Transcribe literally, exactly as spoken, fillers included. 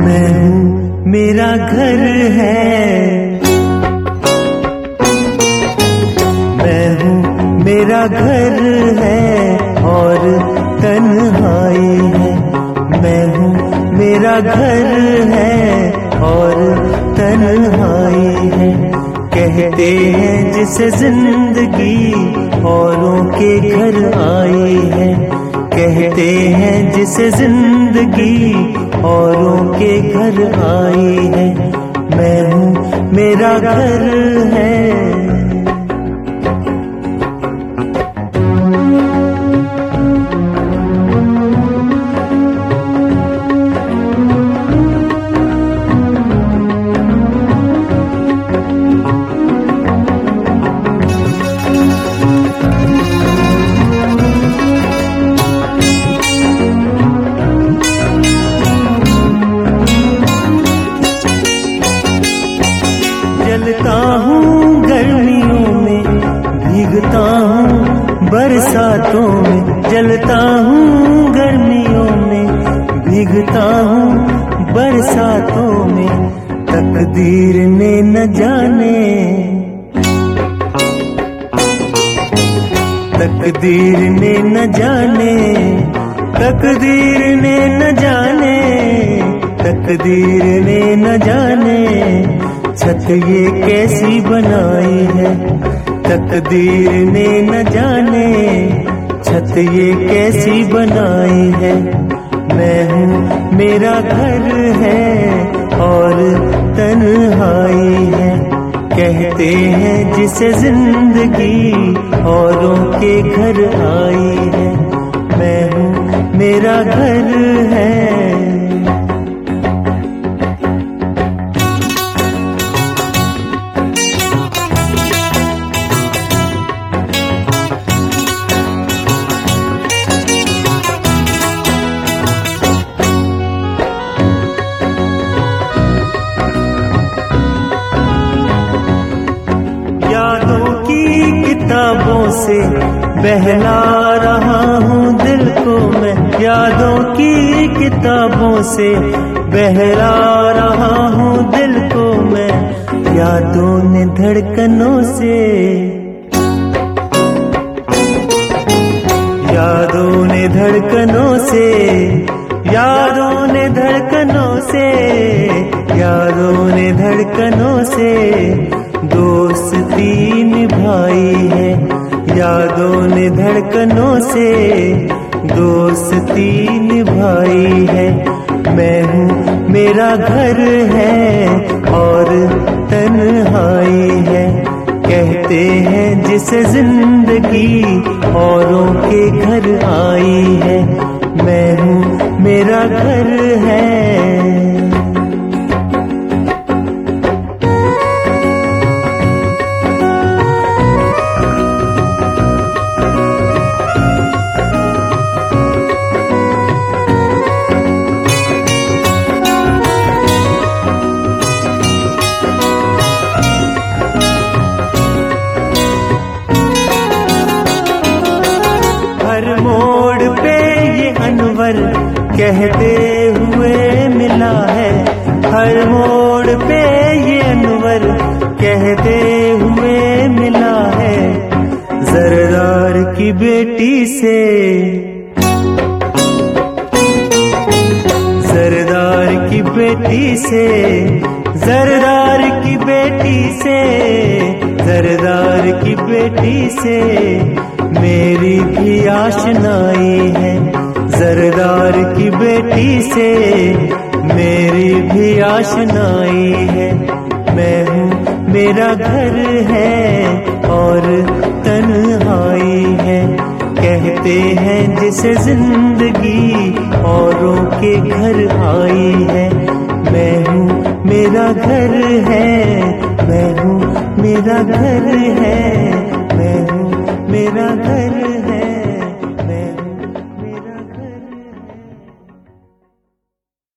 मैं हूँ मेरा घर है, मैं हूँ मेरा घर है और तन्हाई है। मैं हूँ मेरा घर है और तन्हाई है। कहते हैं जिसे जिंदगी औरों के घर आई है, कहते हैं जिसे जिंदगी औरों के घर आई है। मैं हूँ मेरा घर है। जलता हूँ गर्मियों में, भीगता हूँ बरसातों में। जलता हूँ गर्मियों में, भीगता हूँ बरसातों में। तकदीर ने न जाने, तकदीर ने न जाने, तकदीर ने न जाने, तकदीर ने न जाने छत ये कैसी बनाई है। तकदीर ने न जाने छत ये कैसी बनाई है। मैं हूँ मेरा घर है और तन्हाई है। कहते हैं जिसे जिंदगी औरों के घर आई है। मैं हूँ मेरा घर है। यादों की किताबों से बहला रहा हूँ दिल को मैं। यादों की किताबों से बहला रहा हूँ दिल को मैं। यादों ने धड़कनों से, यादों ने धड़कनों से, यादों ने धड़कनों से, यादों ने धड़कनों से दोस्ती निभाई है। यादों ने धड़कनों से दोस्ती निभाई है। मैं हूँ मेरा घर है और तन्हाई है। कहते हैं जिसे जिंदगी औरों के घर आई है। मैं हूँ मेरा घर है। हर मोड़ पे ये अनवर कहते हुए मिला है। हर मोड़ पे ये अनवर कहते हुए मिला है। जरदार की बेटी से, जरदार की बेटी से, जरदार की बेटी से, जरदार की बेटी से मेरी भी आशनाई है। जरदार की बेटी से मेरी भी आशनाई है। मैं हूँ मेरा घर है और तन्हाई है। कहते हैं जिसे जिंदगी औरों के घर आई है। मैं हूँ मेरा घर है, मैं हूँ मेरा घर है, मैं हूँ मेरा घर।